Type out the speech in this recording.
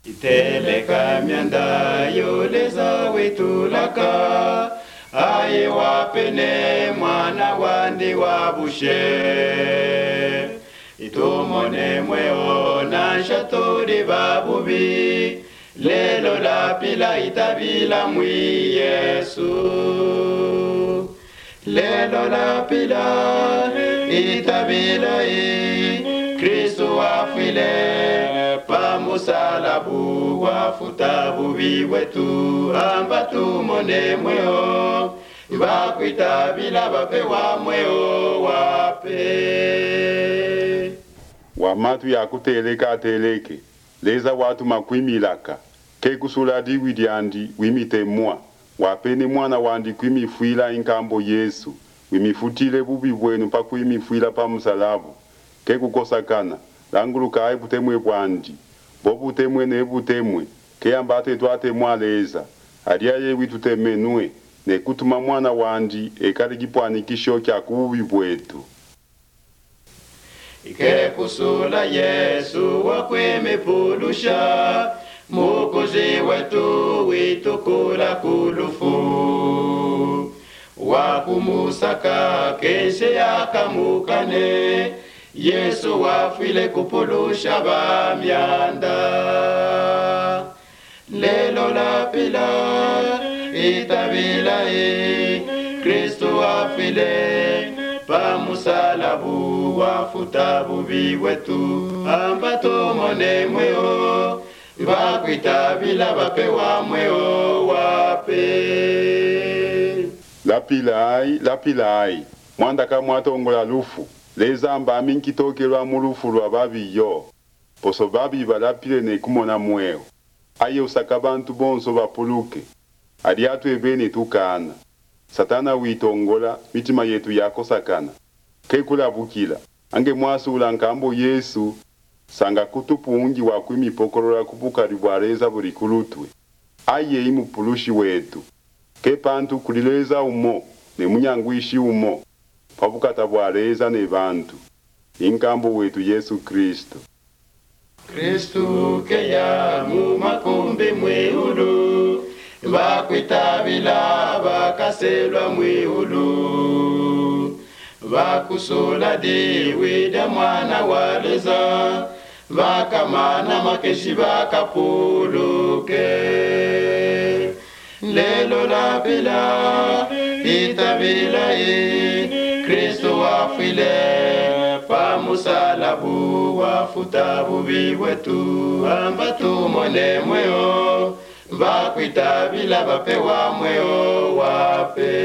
Iteleka mianda yoleza wetulaka aye wapene mwana wandi wabushe itumone mweo na shatori babubi lelo la pila itabila mwi Yesu lelo la pila itabila Kristo wafile pamusalabu wafuta bubi wetu amba tumone mweo bakwitabila bape wa mweo wape wamatu ya kuteleka ateleke leza watu makwimilaka ke kusula diwidi andi wimite mwa wapene mwana wandi kwimifuila inkambo Yesu wimifutile bubi bwenu pa kwimifuila pa musalabu ke kukosakana languluka ai butemwe bwandi bo butemwe ne butemwe ke ambate twate mwa leza adia ye witutemenwe ne kutuma mwana wandi ekali gipwani kisho kya kububi bwetu ike kusula Yesu wakwemipulusha mukozi wetu witukula kulufu wakumusaka keshe yakamukane Yesu wafile kupulusha bamyanda lelo la pila itabila Kristo wafile pamusalabu wafuta bubi wetu amba tumone mweo bakwitabila bape wa mweo wape la pilai mwanda ka mwatongola lufu leza amba minkitokelwa mulufu lwa babiyo poso babi balapile ne kumona mweo aye usaka bantu bonso bapuluke ali atu ebene tukana satana witongola mitima yetu yakosakana kekula bukila ange mwasula nkambo Yesu sanga kutupungi wakwimipokolola kupuka libwareza buli kulutwe aye imupulushi wetu ke pantu kulileza umo ne munyangwishi umo pabukata bwareza ne bantu inkambo wetu Yesu Kristo ke ya mu makumbi mwehulu bakwitabila bakaselwa mwehulu bakusula diwida mwana waleza bakamana makeshi bakapuluke lelo la bila itabila Kristo wafile pamusalabu wafuta bubi wetu amba tumone mweo bakwitabila bape wa mweo wape